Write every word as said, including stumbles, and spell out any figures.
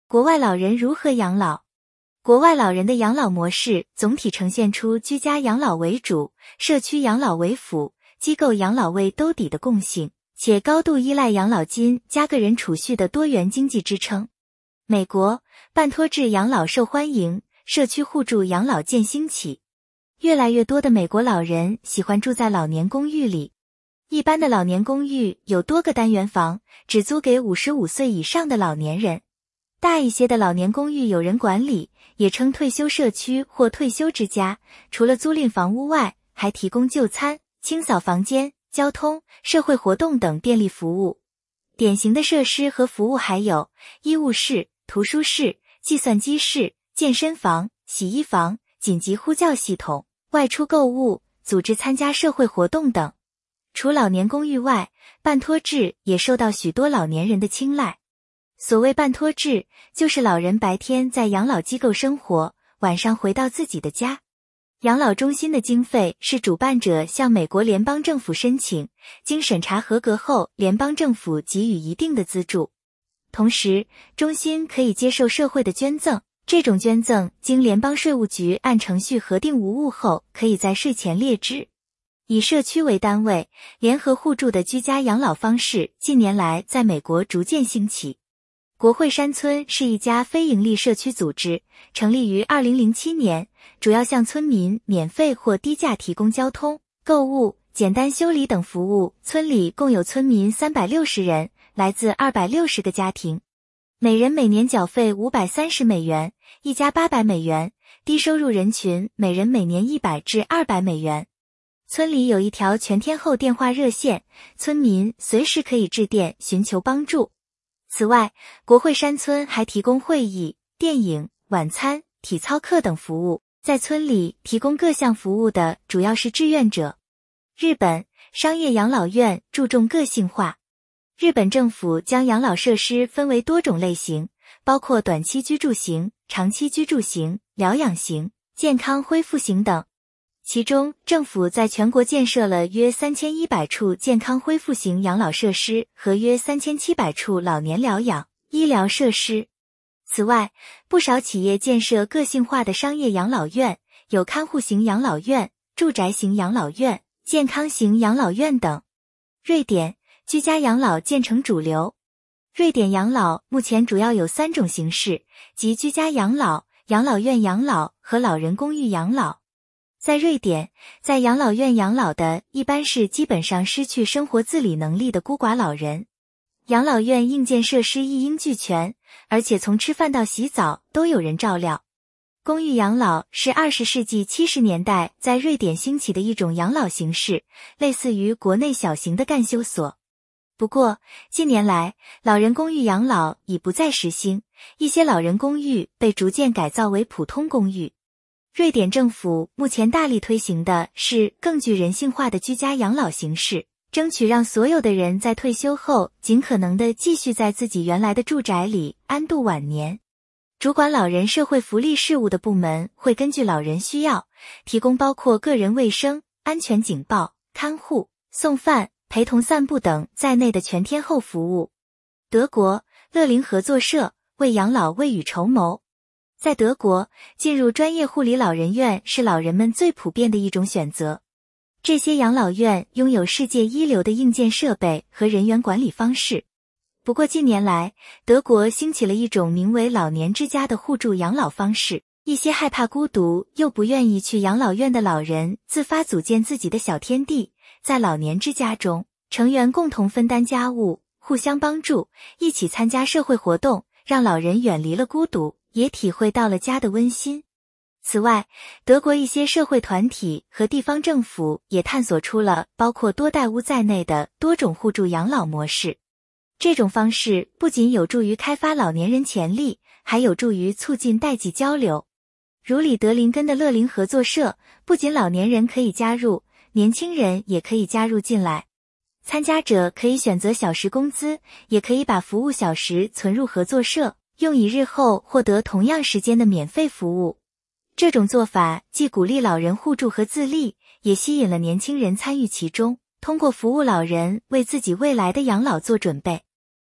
国外老人如何养老？国外老人的养老模式总体呈现出居家养老为主、社区养老为辅、机构养老为兜底的共性，且高度依赖养老金加个人储蓄的多元经济支撑。美国，半托制养老受欢迎，社区互助养老渐兴起。越来越多的美国老人喜欢住在老年公寓里。一般的老年公寓有多个单元房，只租给五十五岁以上的老年人。大一些的老年公寓有人管理，也称退休社区或退休之家，除了租赁房屋外，还提供就餐、清扫房间、交通、社会活动等便利服务。典型的设施和服务还有医务室、图书室、计算机室、健身房、洗衣房、紧急呼叫系统、外出购物、组织参加社会活动等。除老年公寓外，半托制也受到许多老年人的青睐。所谓半托制，就是老人白天在养老机构生活，晚上回到自己的家。养老中心的经费是主办者向美国联邦政府申请，经审查合格后，联邦政府给予一定的资助。同时，中心可以接受社会的捐赠，这种捐赠经联邦税务局按程序核定无误后，可以在税前列支。以社区为单位，联合互助的居家养老方式近年来在美国逐渐兴起。国会山村是一家非营利社区组织，成立于二零零七年，主要向村民免费或低价提供交通、购物、简单修理等服务。村里共有村民三百六十人，来自二百六十个家庭，每人每年缴费五百三十美元，一家八百美元，低收入人群每人每年一百至二百美元。村里有一条全天候电话热线，村民随时可以致电寻求帮助。此外，国会山村还提供会议、电影、晚餐、体操课等服务。在村里提供各项服务的主要是志愿者。日本商业养老院注重个性化。日本政府将养老设施分为多种类型，包括短期居住型、长期居住型、疗养型、健康恢复型等。其中，政府在全国建设了约三千一百处健康恢复型养老设施和约三千七百处老年疗养、医疗设施。此外，不少企业建设个性化的商业养老院，有看护型养老院、住宅型养老院、健康型养老院等。瑞典，居家养老渐成主流。瑞典养老目前主要有三种形式，即居家养老、养老院养老和老人公寓养老。在瑞典，在养老院养老的一般是基本上失去生活自理能力的孤寡老人。养老院硬件设施一应俱全，而且从吃饭到洗澡都有人照料。公寓养老是二十世纪七十年代在瑞典兴起的一种养老形式，类似于国内小型的干休所。不过，近年来，老人公寓养老已不再时兴，一些老人公寓被逐渐改造为普通公寓。瑞典政府目前大力推行的是更具人性化的居家养老形式，争取让所有的人在退休后尽可能的继续在自己原来的住宅里安度晚年。主管老人社会福利事务的部门会根据老人需要，提供包括个人卫生、安全警报、看护、送饭、陪同散步等在内的全天候服务。德国，乐龄合作社为养老未雨绸缪。在德国，进入专业护理老人院是老人们最普遍的一种选择。这些养老院拥有世界一流的硬件设备和人员管理方式。不过近年来，德国兴起了一种名为老年之家的互助养老方式，一些害怕孤独又不愿意去养老院的老人自发组建自己的小天地，在老年之家中，成员共同分担家务，互相帮助，一起参加社会活动，让老人远离了孤独，也体会到了家的温馨。此外，德国一些社会团体和地方政府也探索出了包括多代屋在内的多种互助养老模式。这种方式不仅有助于开发老年人潜力，还有助于促进代际交流。如里德林根的乐龄合作社，不仅老年人可以加入，年轻人也可以加入进来。参加者可以选择小时工资，也可以把服务小时存入合作社，用以日后获得同样时间的免费服务。这种做法既鼓励老人互助和自立，也吸引了年轻人参与其中，通过服务老人为自己未来的养老做准备。